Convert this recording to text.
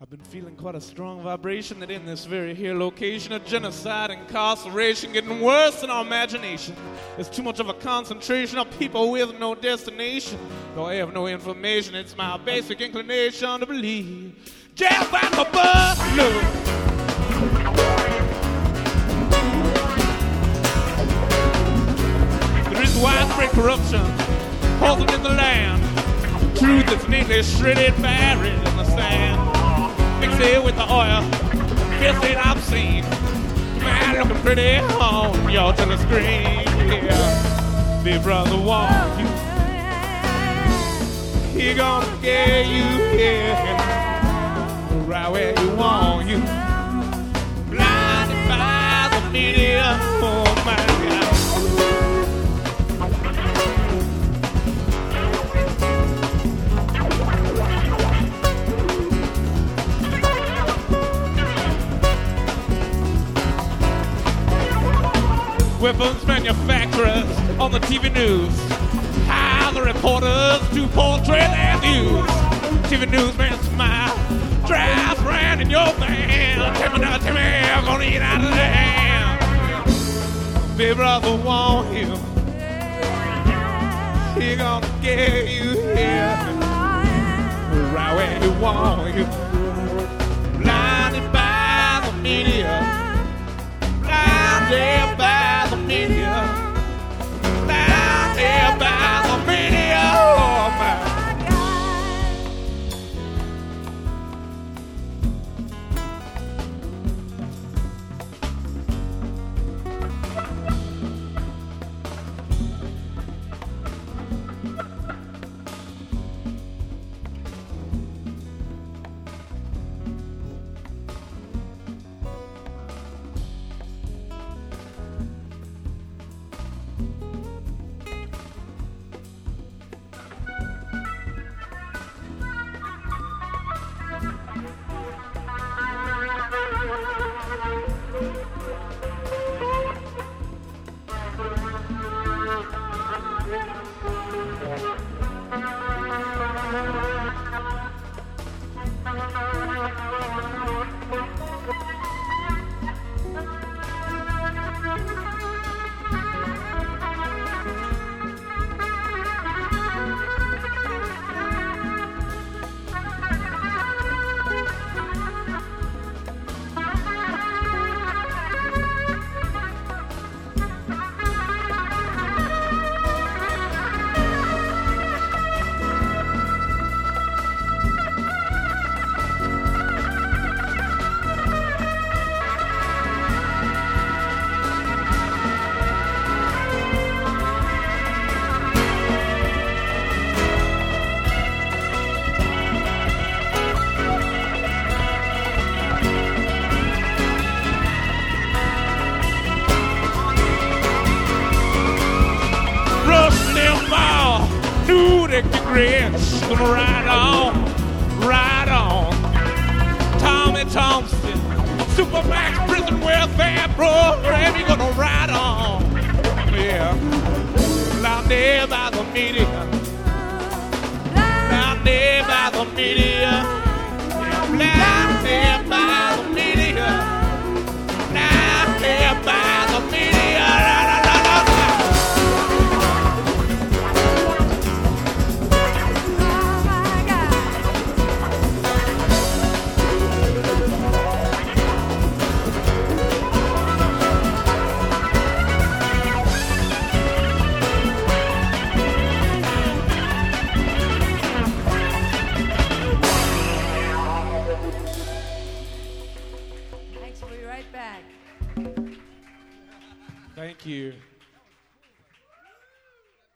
I've been feeling quite a strong vibration that in this very here location of genocide, incarceration, getting worse than our imagination. There's too much of a concentration of people with no destination. Though I have no information, it's my basic inclination to believe Jeff and the Butler. There is widespread corruption, holding in the land. Truth is neatly shredded, buried in the sand. Mix it with the oil, kiss it obscene. Man looking pretty on your telescreen. Yeah, big brother want you. He gonna get you here, right where you want you. Blinded by the media, oh my God. Weapons manufacturers on the TV news hire the reporters to portray their views. TV newsman smile, drive around in your van. Tell me now, tell me, I'm gonna eat out of the hand. Big brother want you. He gonna get you here, right where you want you. Blinded by the media, blinded by the media, blinded by the media, oh my. Rich, gonna ride on. Tommy Thompson, Supermax prison welfare program, you gonna ride on. Yeah, blinded by the media, blinded by the media, blinded by the media, blinded by the media. Thank you.